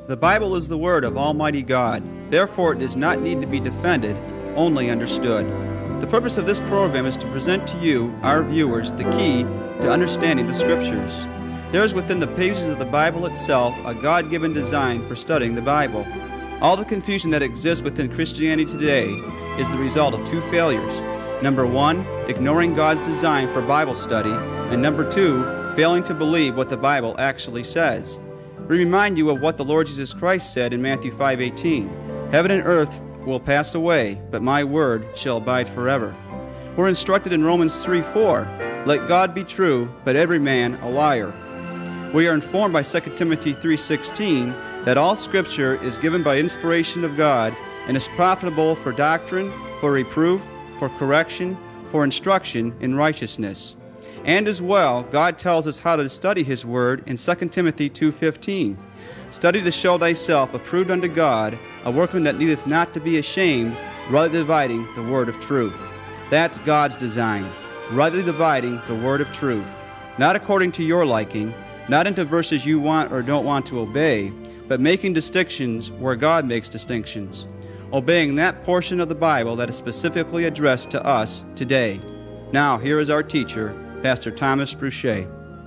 The Bible is the Word of Almighty God. Therefore, it does not need to be defended, only understood. The purpose of this program is to present to you, our viewers, the key to understanding the Scriptures. There is within the pages of the Bible itself a God-given design for studying the Bible. All the confusion that exists within Christianity today is the result of two failures. Number one, ignoring God's design for Bible study, and number two, failing to believe what the Bible actually says. We remind you of what the Lord Jesus Christ said in Matthew 5:18. Heaven and earth will pass away, but my word shall abide forever. We're instructed in Romans 3:4, let God be true, but every man a liar. We are informed by 2 Timothy 3:16 that all Scripture is given by inspiration of God and is profitable for doctrine, for reproof, for correction, for instruction in righteousness. And as well, God tells us how to study His Word in 2 Timothy 2:15. Study to show thyself approved unto God, a workman that needeth not to be ashamed, rightly dividing the word of truth. That's God's design, rightly dividing the word of truth. Not according to your liking, not into verses you want or don't want to obey, but making distinctions where God makes distinctions. Obeying that portion of the Bible that is specifically addressed to us today. Now, here is our teacher, Pastor Thomas Bruchet.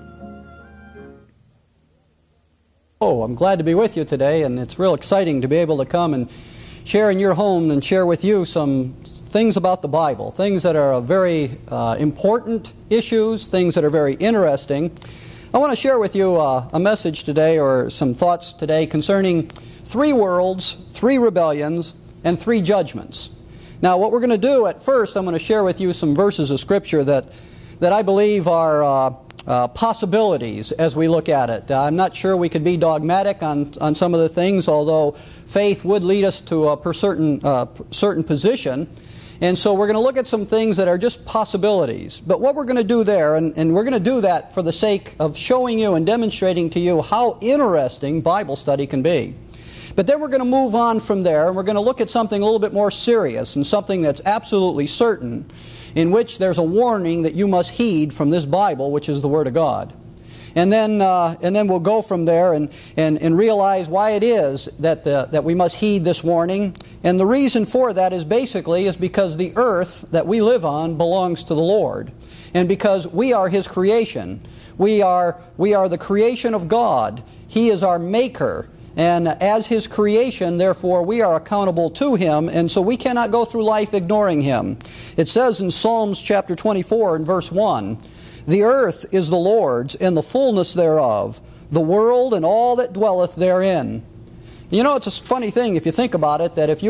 Oh, I'm glad to be with you today, and it's real exciting to be able to come and share in your home and share with you some things about the Bible, things that are very important issues, things that are very interesting. I want to share with you a message today, or some thoughts today, concerning 3 worlds, 3 rebellions, and 3 judgments. Now, what we're going to do at first, I'm going to share with you some verses of Scripture that I believe are possibilities as we look at it. I'm not sure we could be dogmatic on some of the things, although faith would lead us to a certain position. And so we're going to look at some things that are just possibilities. But what we're going to do there, and we're going to do that for the sake of showing you and demonstrating to you how interesting Bible study can be. But then we're going to move on from there, and we're going to look at something a little bit more serious and something that's absolutely certain, in which there's a warning that you must heed from this Bible, which is the Word of God. And then we'll go from there and realize why it is that we must heed this warning. And the reason for that is because the earth that we live on belongs to the Lord. And because we are His creation. We are the creation of God. He is our Maker. And as His creation, therefore, we are accountable to Him, and so we cannot go through life ignoring Him. It says in Psalms chapter 24 and verse 1, the earth is the Lord's, and the fullness thereof, the world and all that dwelleth therein. You know, it's a funny thing if you think about it, that if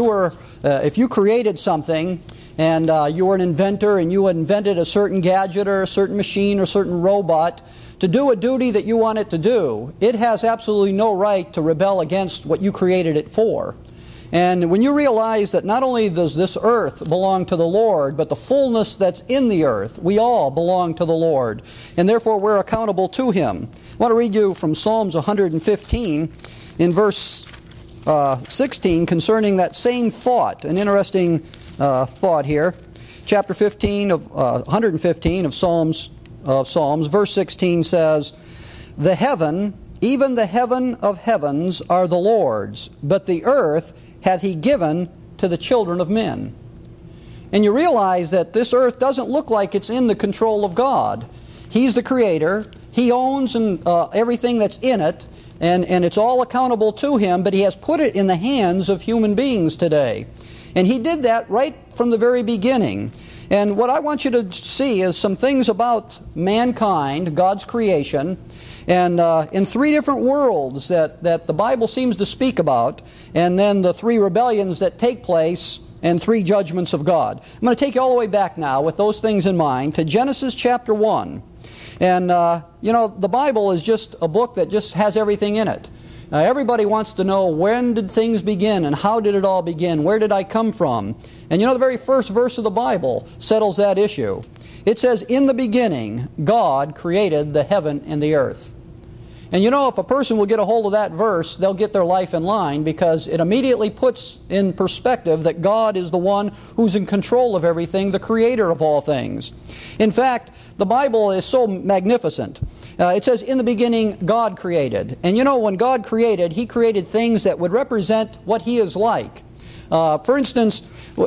you created something, and you were an inventor, and you invented a certain gadget or a certain machine or a certain robot, to do a duty that you want it to do, it has absolutely no right to rebel against what you created it for. And when you realize that not only does this earth belong to the Lord, but the fullness that's in the earth, we all belong to the Lord. And therefore we're accountable to Him. I want to read you from Psalms 115 in verse 16 concerning that same thought. An interesting thought here. Chapter 115 of Psalms, verse 16 says, the heaven, even the heaven of heavens, are the Lord's, but the earth hath He given to the children of men. And you realize that this earth doesn't look like it's in the control of God. He's the Creator. He owns everything that's in it, and it's all accountable to Him, but He has put it in the hands of human beings today. And He did that right from the very beginning. And what I want you to see is some things about mankind, God's creation, and in 3 different worlds that the Bible seems to speak about, and then the 3 rebellions that take place, and 3 judgments of God. I'm going to take you all the way back now with those things in mind to Genesis chapter 1. And, the Bible is just a book that just has everything in it. Everybody wants to know, when did things begin and how did it all begin? Where did I come from? And the very first verse of the Bible settles that issue. It says, in the beginning, God created the heaven and the earth. And you know, if a person will get a hold of that verse, they'll get their life in line, because it immediately puts in perspective that God is the one who's in control of everything, the creator of all things. In fact, the Bible is so magnificent. It says, in the beginning, God created. And you know, when God created, He created things that would represent what He is like. For instance,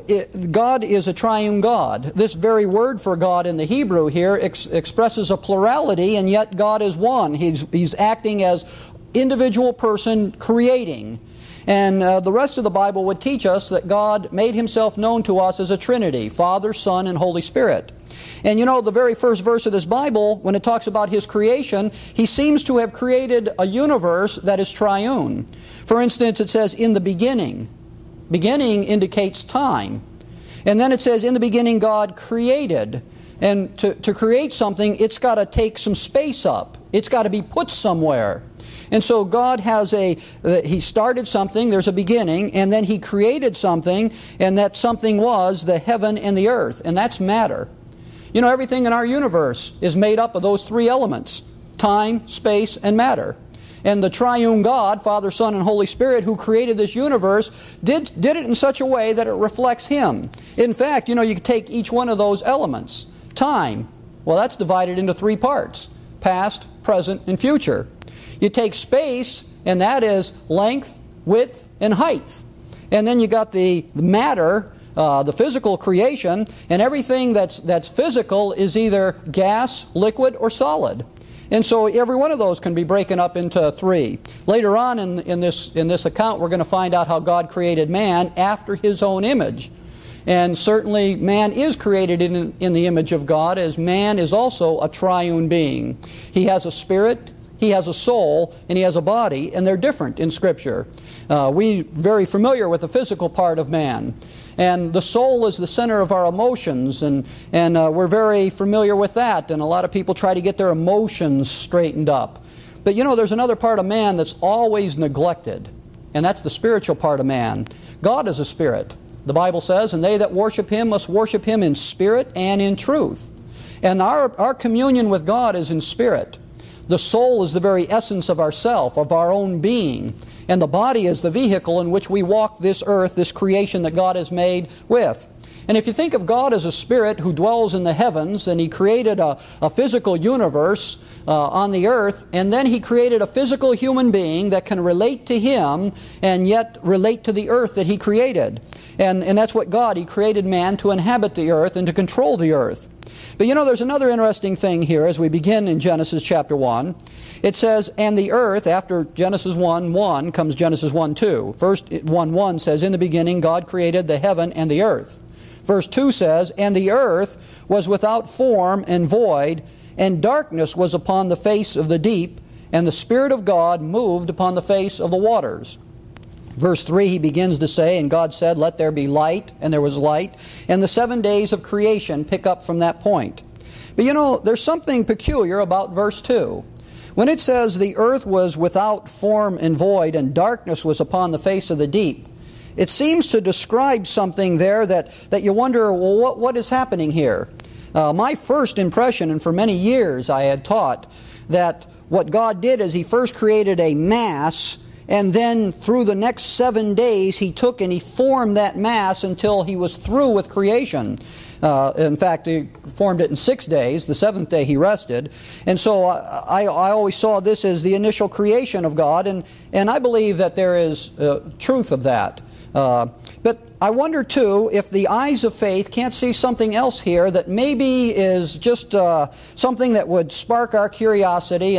God is a triune God. This very word for God in the Hebrew here expresses a plurality, and yet God is one. He's acting as individual person creating. And the rest of the Bible would teach us that God made Himself known to us as a Trinity, Father, Son, and Holy Spirit. And you know, the very first verse of this Bible, when it talks about His creation, He seems to have created a universe that is triune. For instance, it says, in the beginning. Beginning indicates time. And then it says, in the beginning God created. And to create something, it's got to take some space up. It's got to be put somewhere. And so God has He started something, there's a beginning, and then He created something, and that something was the heaven and the earth, and that's matter. You know, everything in our universe is made up of those three elements: time, space, and matter. And the triune God, Father, Son, and Holy Spirit, who created this universe, did it in such a way that it reflects Him. In fact, you know, you could take each one of those elements. Time, well, that's divided into three parts: past, present, and future. You take space, and that is length, width, and height. And then you got the matter, the physical creation, and everything that's physical is either gas, liquid, or solid. And so every one of those can be broken up into three. Later on in this account, we're going to find out how God created man after His own image. And certainly man is created in the image of God, as man is also a triune being. He has a spirit, he has a soul, and he has a body, and they're different in Scripture. We're very familiar with the physical part of man. And the soul is the center of our emotions, and we're very familiar with that. And a lot of people try to get their emotions straightened up. But you know, there's another part of man that's always neglected, and that's the spiritual part of man. God is a spirit. The Bible says, and they that worship Him must worship Him in spirit and in truth. And our communion with God is in spirit. The soul is the very essence of ourself, of our own being. And the body is the vehicle in which we walk this earth, this creation that God has made with. And if you think of God as a spirit who dwells in the heavens, and He created a physical universe on the earth, and then He created a physical human being that can relate to Him and yet relate to the earth that He created. And that's what God, He created man to inhabit the earth and to control the earth. But you know, there's another interesting thing here as we begin in Genesis chapter 1. It says, and the earth, after Genesis 1:1 comes Genesis 1:2. First 1:1 says, in the beginning God created the heaven and the earth. Verse 2 says, and the earth was without form and void, and darkness was upon the face of the deep, and the Spirit of God moved upon the face of the waters. Verse 3, he begins to say, and God said, let there be light, and there was light. And the 7 days of creation pick up from that point. But you know, there's something peculiar about verse 2. When it says the earth was without form and void, and darkness was upon the face of the deep, it seems to describe something there that you wonder, well, what is happening here? My first impression, and for many years I had taught, that what God did is He first created a mass, and then through the next 7 days He took and He formed that mass until He was through with creation. In fact, He formed it in 6 days. The seventh day He rested. And so I always saw this as the initial creation of God, and I believe that there is truth of that. But I wonder too if the eyes of faith can't see something else here that maybe is just something that would spark our curiosity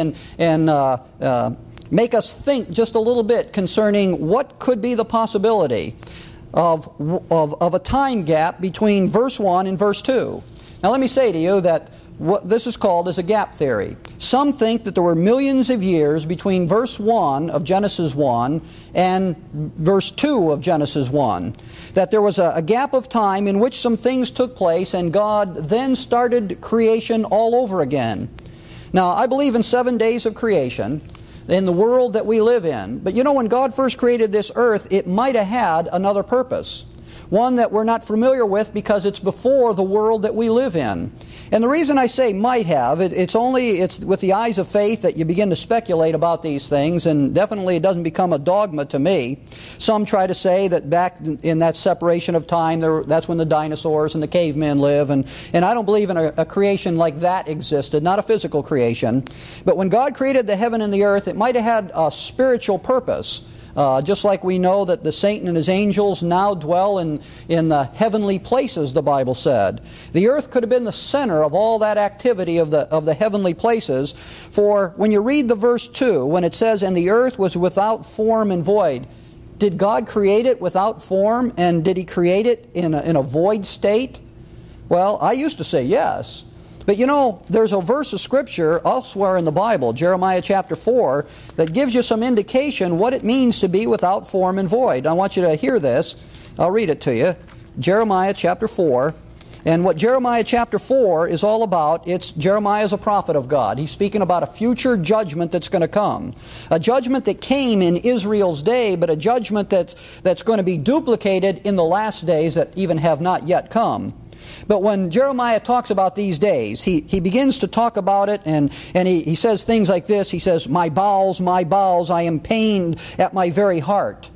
and make us think just a little bit concerning what could be the possibility of a time gap between verse 1 and verse 2. Now let me say to you that what this is called is a gap theory. Some think that there were millions of years between verse 1 of Genesis 1 and verse 2 of Genesis 1. That there was a gap of time in which some things took place, and God then started creation all over again. Now, I believe in 7 days of creation in the world that we live in. But you know, when God first created this earth, it might have had another purpose. one that we're not familiar with because it's before the world that we live in. And the reason I say might have, it's with the eyes of faith that you begin to speculate about these things, and definitely it doesn't become a dogma to me. Some try to say that back in that separation of time, that's when the dinosaurs and the cavemen live, and I don't believe in a creation like that existed, not a physical creation. But when God created the heaven and the earth, it might have had a spiritual purpose. Just like we know that the Satan and his angels now dwell in the heavenly places, the Bible said. The earth could have been the center of all that activity of the heavenly places. For when you read the verse 2, when it says, "And the earth was without form and void," did God create it without form, and did He create it in a void state? Well, I used to say yes. But you know, there's a verse of Scripture elsewhere in the Bible, Jeremiah chapter 4, that gives you some indication what it means to be without form and void. I want you to hear this. I'll read it to you. Jeremiah chapter 4. And what Jeremiah chapter 4 is all about, Jeremiah is a prophet of God. He's speaking about a future judgment that's going to come. A judgment that came in Israel's day, but a judgment that's going to be duplicated in the last days that even have not yet come. But when Jeremiah talks about these days, he begins to talk about it, and he says things like this. He says, my bowels, I am pained at my very heart."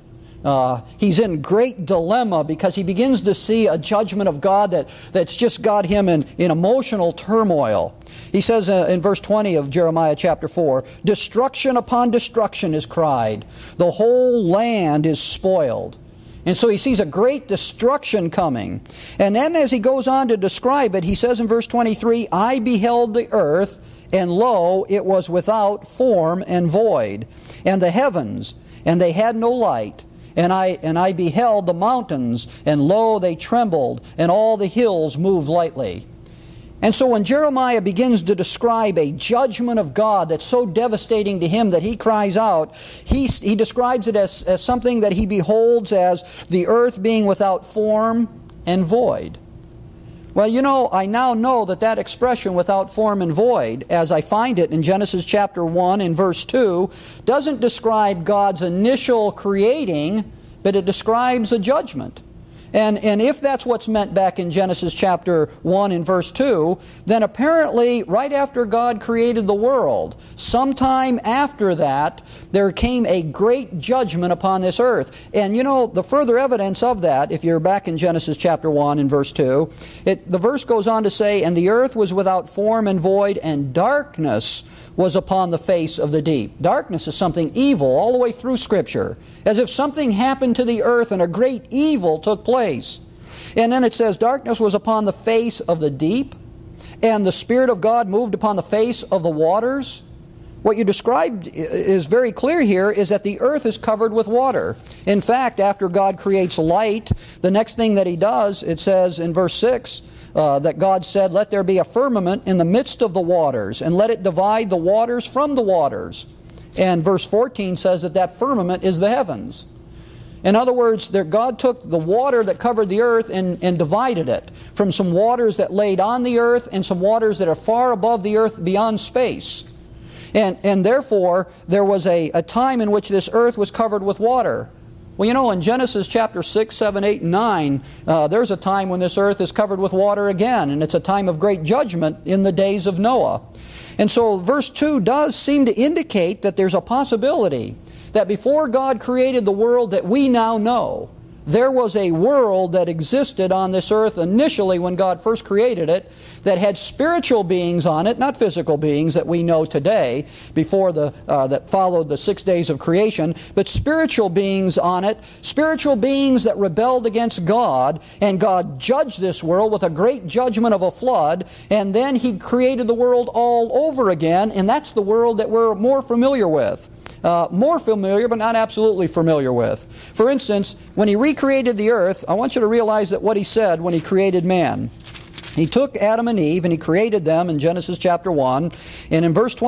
He's in great dilemma because he begins to see a judgment of God that's just got him in emotional turmoil. He says in verse 20 of Jeremiah chapter 4, "Destruction upon destruction is cried. The whole land is spoiled." And so he sees a great destruction coming. And then as he goes on to describe it, he says in verse 23, "I beheld the earth, and lo, it was without form and void, and the heavens, and they had no light. And I beheld the mountains, and lo, they trembled, and all the hills moved lightly." And so when Jeremiah begins to describe a judgment of God that's so devastating to him that he cries out, he describes it as something that he beholds as the earth being without form and void. Well, you know, I now know that expression without form and void, as I find it in Genesis chapter 1 and verse 2, doesn't describe God's initial creating, but it describes a judgment. And if that's what's meant back in Genesis chapter 1 and verse 2, then apparently right after God created the world, sometime after that, there came a great judgment upon this earth. And you know, the further evidence of that, if you're back in Genesis chapter 1 and verse 2, the verse goes on to say, "And the earth was without form and void, and darkness was upon the face of the deep." Darkness is something evil all the way through Scripture, as if something happened to the earth and a great evil took place. And then it says, "Darkness was upon the face of the deep, and the Spirit of God moved upon the face of the waters." What you described is very clear here, is that the earth is covered with water. In fact, after God creates light, the next thing that He does, it says in verse 6, that God said, "Let there be a firmament in the midst of the waters, and let it divide the waters from the waters." And verse 14 says that firmament is the heavens. In other words, God took the water that covered the earth and divided it from some waters that laid on the earth and some waters that are far above the earth beyond space. And therefore, there was a time in which this earth was covered with water. Well, you know, in Genesis chapter 6, 7, 8, and 9, there's a time when this earth is covered with water again, and it's a time of great judgment in the days of Noah. And so verse 2 does seem to indicate that there's a possibility that before God created the world that we now know, there was a world that existed on this earth initially when God first created it, that had spiritual beings on it, not physical beings that we know today, before that followed the 6 days of creation, but spiritual beings on it, spiritual beings that rebelled against God, and God judged this world with a great judgment of a flood, and then He created the world all over again, and that's the world that we're more familiar with. More familiar, but not absolutely familiar with. For instance, when He recreated the earth, I want you to realize that what He said when He created man. He took Adam and Eve and He created them in Genesis chapter 1. And in verse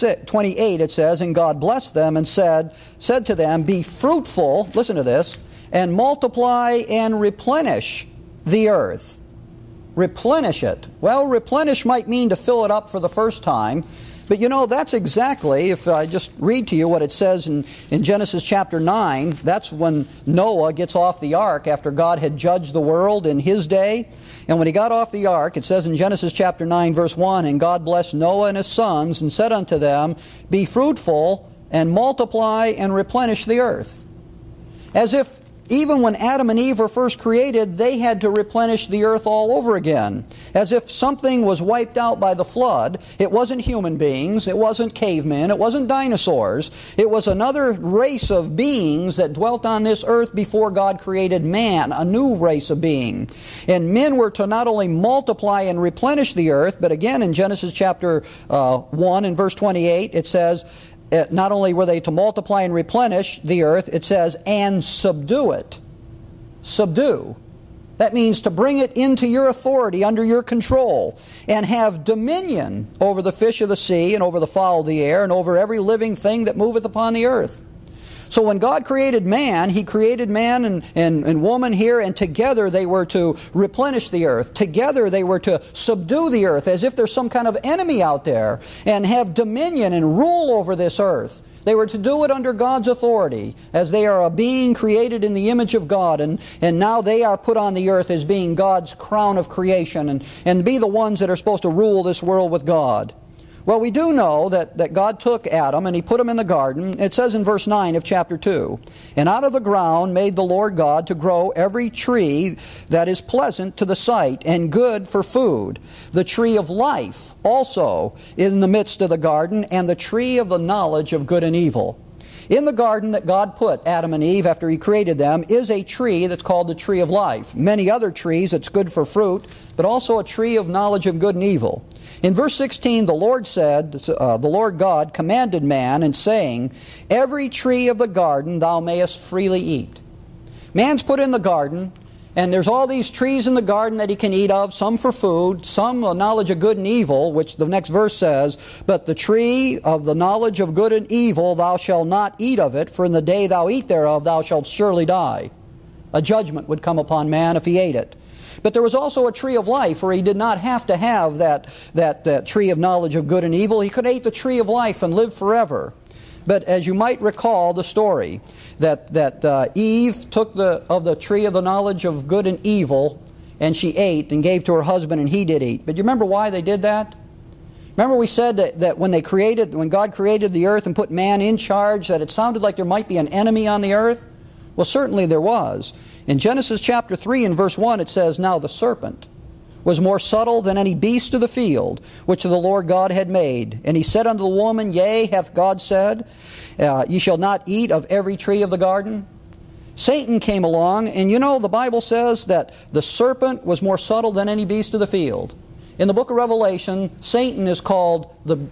28 it says, "And God blessed them and said to them, Be fruitful," listen to this, "and multiply and replenish the earth." Replenish it. Well, replenish might mean to fill it up for the first time. But you know, that's exactly, if I just read to you what it says in Genesis chapter 9, that's when Noah gets off the ark after God had judged the world in his day. And when he got off the ark, it says in Genesis chapter 9 verse 1, "And God blessed Noah and his sons, and said unto them, Be fruitful, and multiply, and replenish the earth." As if even when Adam and Eve were first created, they had to replenish the earth all over again. As if something was wiped out by the flood. It wasn't human beings, it wasn't cavemen, it wasn't dinosaurs. It was another race of beings that dwelt on this earth before God created man, a new race of being. And men were to not only multiply and replenish the earth, but again in Genesis chapter 1 and verse 28, it says, not only were they to multiply and replenish the earth, it says, and subdue it. Subdue. That means to bring it into your authority, under your control, and have dominion over the fish of the sea, and over the fowl of the air, and over every living thing that moveth upon the earth. So when God created man, He created man and woman here, and together they were to replenish the earth. Together they were to subdue the earth, as if there's some kind of enemy out there, and have dominion and rule over this earth. They were to do it under God's authority, as they are a being created in the image of God, and now they are put on the earth as being God's crown of creation, and be the ones that are supposed to rule this world with God. Well, we do know that God took Adam and He put him in the garden. It says in verse 9 of chapter 2, "And out of the ground made the Lord God to grow every tree that is pleasant to the sight and good for food. The tree of life also in the midst of the garden, and the tree of the knowledge of good and evil." In the garden that God put Adam and Eve after He created them is a tree that's called the tree of life. Many other trees that's good for fruit, but also a tree of knowledge of good and evil. In verse 16, the Lord said, the Lord God commanded man, and saying, "Every tree of the garden thou mayest freely eat." Man's put in the garden, and there's all these trees in the garden that he can eat of, some for food, some knowledge of good and evil, which the next verse says, "But the tree of the knowledge of good and evil thou shalt not eat of it, for in the day thou eat thereof thou shalt surely die." A judgment would come upon man if he ate it. But there was also a tree of life, where he did not have to have that tree of knowledge of good and evil. He could eat the tree of life and live forever. But as you might recall the story, that Eve took of the tree of the knowledge of good and evil, and she ate and gave to her husband, and he did eat. But you remember why they did that? Remember we said that when God created the earth and put man in charge, that it sounded like there might be an enemy on the earth? Well, certainly there was. In Genesis chapter 3 and verse 1 it says, "Now the serpent was more subtle than any beast of the field, which the Lord God had made. And he said unto the woman, Yea, hath God said, Ye shall not eat of every tree of the garden?" Satan came along, and you know the Bible says that the serpent was more subtle than any beast of the field. In the book of Revelation, Satan is called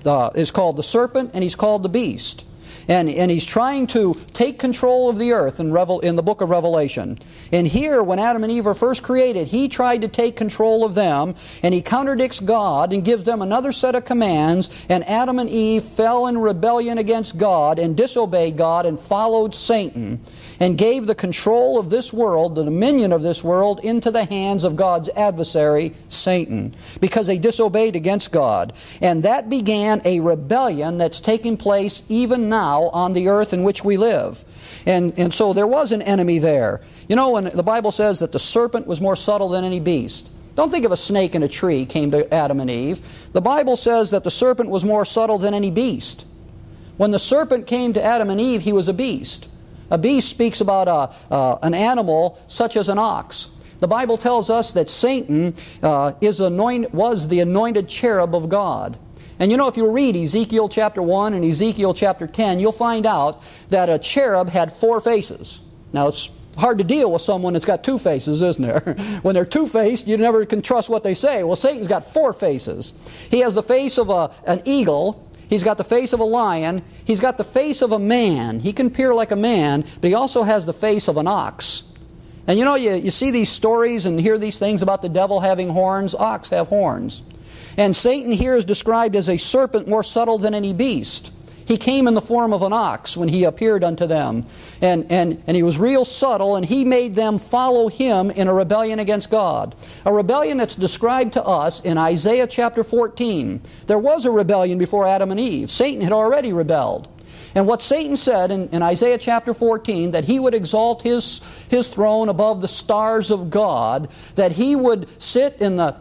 the serpent, and he's called the beast. And he's trying to take control of the earth in the book of Revelation. And here, when Adam and Eve were first created, he tried to take control of them, and he contradicts God and gives them another set of commands, and Adam and Eve fell in rebellion against God and disobeyed God and followed Satan, and gave the control of this world, the dominion of this world, into the hands of God's adversary, Satan, because they disobeyed against God. And that began a rebellion that's taking place even now on the earth in which we live. And so there was an enemy there. You know, when the Bible says that the serpent was more subtle than any beast, don't think of a snake in a tree came to Adam and Eve. The Bible says that the serpent was more subtle than any beast. When the serpent came to Adam and Eve, he was a beast. A beast speaks about an animal such as an ox. The Bible tells us that Satan was the anointed cherub of God. And you know, if you read Ezekiel chapter 1 and Ezekiel chapter 10, you'll find out that a cherub had 4 faces. Now, it's hard to deal with someone that's got 2 faces, isn't there? When they're two-faced, you never can trust what they say. Well, Satan's got 4 faces. He has the face of an eagle. He's got the face of a lion. He's got the face of a man. He can appear like a man, but he also has the face of an ox. And you know, you see these stories and hear these things about the devil having horns. Ox have horns. And Satan here is described as a serpent more subtle than any beast. He came in the form of an ox when he appeared unto them. And he was real subtle, and he made them follow him in a rebellion against God. A rebellion that's described to us in Isaiah chapter 14. There was a rebellion before Adam and Eve. Satan had already rebelled. And what Satan said in Isaiah chapter 14, that he would exalt his throne above the stars of God, that he would sit in the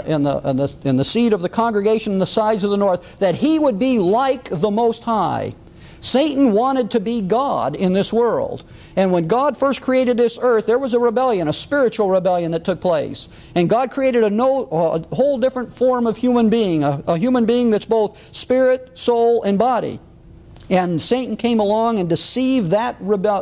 seat of the congregation in the sides of the north, that he would be like the Most High. Satan wanted to be God in this world. And when God first created this earth, there was a rebellion, a spiritual rebellion that took place. And God created a whole different form of human being, a human being that's both spirit, soul, and body. And Satan came along and deceived that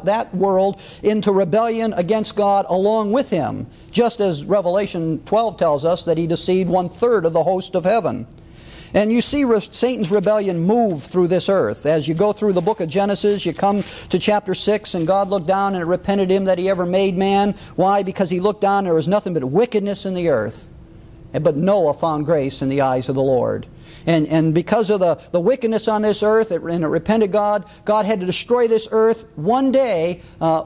world into rebellion against God along with him, just as Revelation 12 tells us that he deceived 1/3 of the host of heaven. And you see Satan's rebellion move through this earth. As you go through the book of Genesis, you come to chapter 6, and God looked down and it repented him that he ever made man. Why? Because he looked down and there was nothing but wickedness in the earth. But Noah found grace in the eyes of the Lord. And because of the wickedness on this earth, and it repented God, God had to destroy this earth one day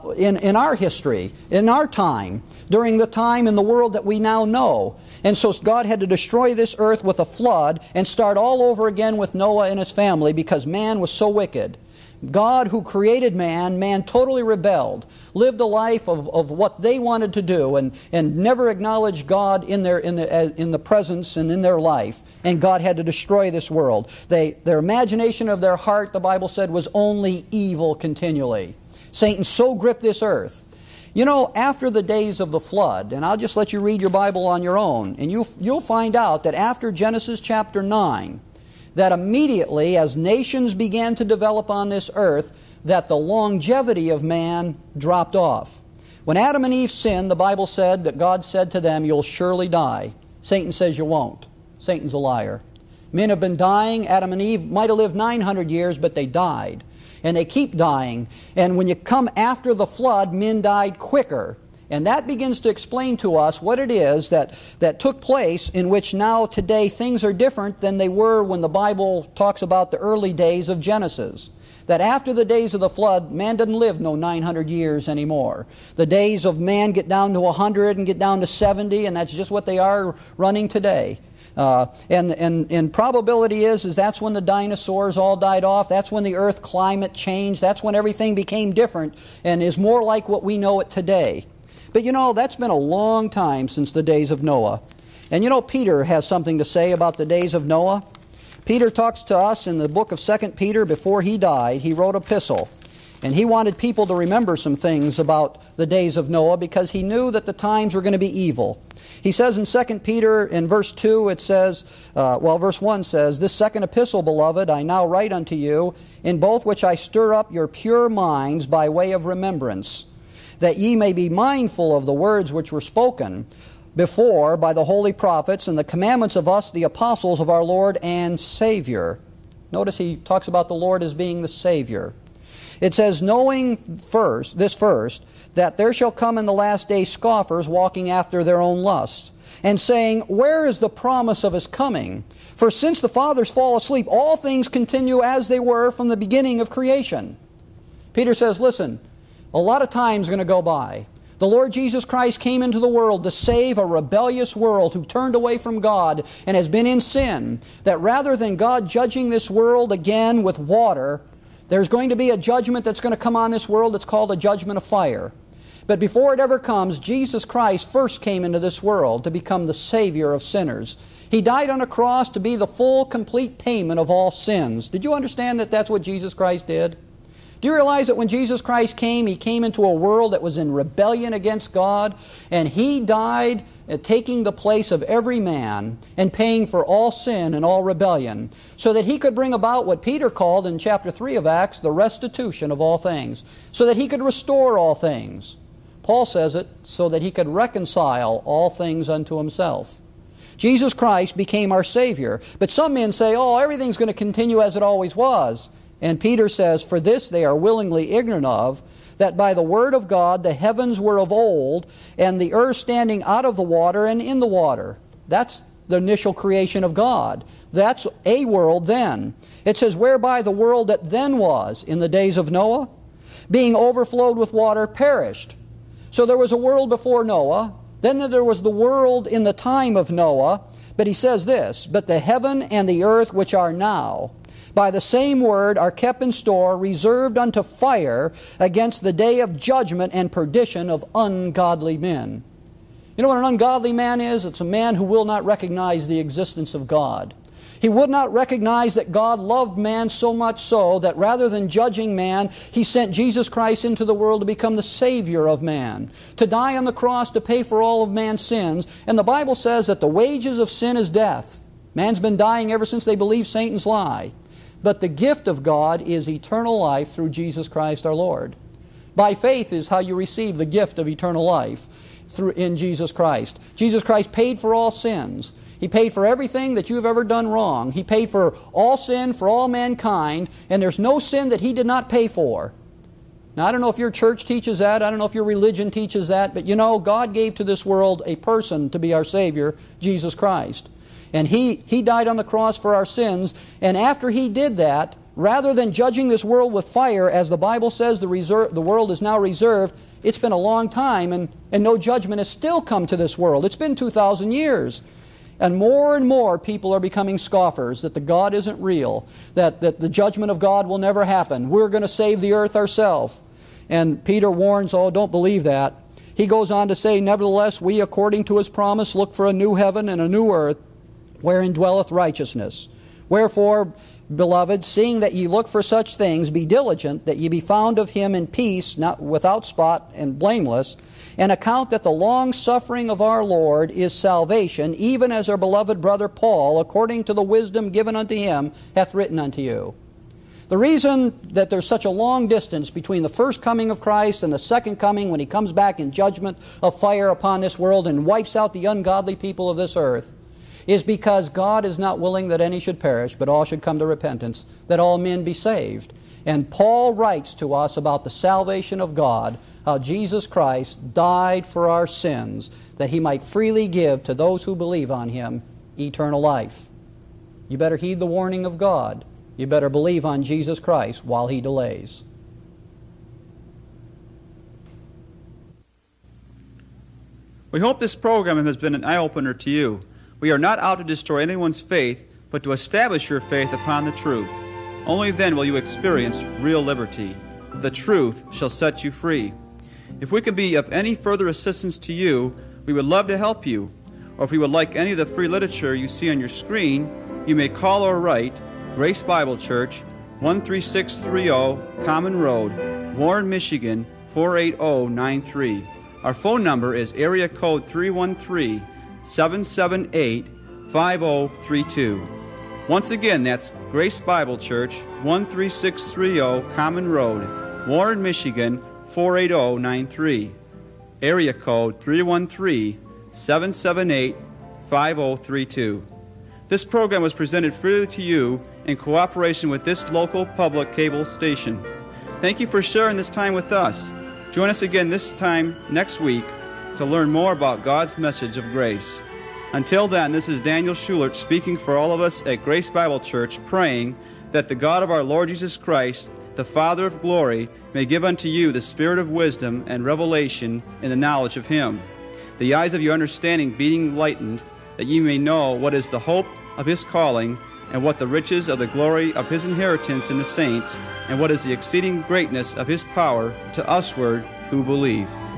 in our history, in our time, during the time in the world that we now know. And so God had to destroy this earth with a flood and start all over again with Noah and his family because man was so wicked. God, who created man totally rebelled, lived a life of what they wanted to do, and never acknowledged God in the presence and in their life. And God had to destroy this world. Their imagination of their heart, the Bible said, was only evil continually. Satan so gripped this earth. You know, after the days of the flood, and I'll just let you read your Bible on your own, and you'll find out that after Genesis chapter 9, that immediately as nations began to develop on this earth, that the longevity of man dropped off. When Adam and Eve sinned, the Bible said that God said to them, "You'll surely die." Satan says you won't. Satan's a liar. Men have been dying. Adam and Eve might have lived 900 years, but they died. And they keep dying. And when you come after the flood, men died quicker. And that begins to explain to us what it is that took place, in which now today things are different than they were when the Bible talks about the early days of Genesis. That after the days of the flood, man doesn't live no 900 years anymore. The days of man get down to 100 and get down to 70, and that's just what they are running today. And probability is that's when the dinosaurs all died off. That's when the earth climate changed. That's when everything became different and is more like what we know it today. But you know, that's been a long time since the days of Noah. And you know, Peter has something to say about the days of Noah. Peter talks to us in the book of 2 Peter. Before he died, he wrote an epistle. And he wanted people to remember some things about the days of Noah because he knew that the times were going to be evil. He says in 2 Peter in verse 2, it says, verse 1 says, "This second epistle, beloved, I now write unto you, in both which I stir up your pure minds by way of remembrance, that ye may be mindful of the words which were spoken before by the holy prophets and the commandments of us, the apostles of our Lord and Savior." Notice he talks about the Lord as being the Savior. It says, "Knowing first, that there shall come in the last day scoffers walking after their own lusts, and saying, Where is the promise of his coming? For since the fathers fall asleep, all things continue as they were from the beginning of creation." Peter says, listen, a lot of time's going to go by. The Lord Jesus Christ came into the world to save a rebellious world who turned away from God and has been in sin. That rather than God judging this world again with water, there's going to be a judgment that's going to come on this world that's called a judgment of fire. But before it ever comes, Jesus Christ first came into this world to become the Savior of sinners. He died on a cross to be the full, complete payment of all sins. Did you understand that that's what Jesus Christ did? Do you realize that when Jesus Christ came, He came into a world that was in rebellion against God, and He died taking the place of every man and paying for all sin and all rebellion, so that He could bring about what Peter called in chapter 3 of Acts, the restitution of all things, so that He could restore all things. Paul says it, so that He could reconcile all things unto Himself. Jesus Christ became our Savior. But some men say, everything's going to continue as it always was. And Peter says, "For this they are willingly ignorant of, that by the word of God the heavens were of old, and the earth standing out of the water and in the water." That's the initial creation of God. That's a world then. It says, whereby the world that then was in the days of Noah, being overflowed with water, perished. So there was a world before Noah, then there was the world in the time of Noah, but he says this, but the heaven and the earth which are now, by the same word are kept in store, reserved unto fire against the day of judgment and perdition of ungodly men. You know what an ungodly man is? It's a man who will not recognize the existence of God. He would not recognize that God loved man so much so that rather than judging man, He sent Jesus Christ into the world to become the Savior of man, to die on the cross to pay for all of man's sins. And the Bible says that the wages of sin is death. Man's been dying ever since they believed Satan's lie. But the gift of God is eternal life through Jesus Christ our Lord. By faith is how you receive the gift of eternal life in Jesus Christ. Jesus Christ paid for all sins. He paid for everything that you have ever done wrong. He paid for all sin for all mankind, and there's no sin that He did not pay for. Now, I don't know if your church teaches that. I don't know if your religion teaches that. But you know, God gave to this world a person to be our Savior, Jesus Christ. And He died on the cross for our sins. And after He did that, rather than judging this world with fire, as the Bible says the world is now reserved, it's been a long time, and no judgment has still come to this world. It's been 2,000 years. And more people are becoming scoffers, that the God isn't real, that the judgment of God will never happen. We're going to save the earth ourselves. And Peter warns, oh, don't believe that. He goes on to say, nevertheless, we, according to His promise, look for a new heaven and a new earth, wherein dwelleth righteousness. Wherefore, beloved, seeing that ye look for such things, be diligent that ye be found of Him in peace, not without spot and blameless, and account that the long suffering of our Lord is salvation, even as our beloved brother Paul, according to the wisdom given unto him, hath written unto you. The reason that there's such a long distance between the first coming of Christ and the second coming, when He comes back in judgment of fire upon this world and wipes out the ungodly people of this earth, is because God is not willing that any should perish, but all should come to repentance, that all men be saved. And Paul writes to us about the salvation of God, how Jesus Christ died for our sins, that He might freely give to those who believe on Him eternal life. You better heed the warning of God. You better believe on Jesus Christ while He delays. We hope this program has been an eye-opener to you. We are not out to destroy anyone's faith, but to establish your faith upon the truth. Only then will you experience real liberty. The truth shall set you free. If we can be of any further assistance to you, we would love to help you. Or if you would like any of the free literature you see on your screen, you may call or write Grace Bible Church, 13630 Common Road, Warren, Michigan, 48093. Our phone number is area code 313-778-5032. Once again, that's Grace Bible Church, 13630 Common Road, Warren, Michigan, 48093. Area code 313-778-5032. This program was presented freely to you in cooperation with this local public cable station. Thank you for sharing this time with us. Join us again this time next week to learn more about God's message of grace. Until then, this is Daniel Schulert speaking for all of us at Grace Bible Church, praying that the God of our Lord Jesus Christ, the Father of glory, may give unto you the spirit of wisdom and revelation in the knowledge of Him, the eyes of your understanding being enlightened, that ye may know what is the hope of His calling, and what the riches of the glory of His inheritance in the saints, and what is the exceeding greatness of His power to usward who believe.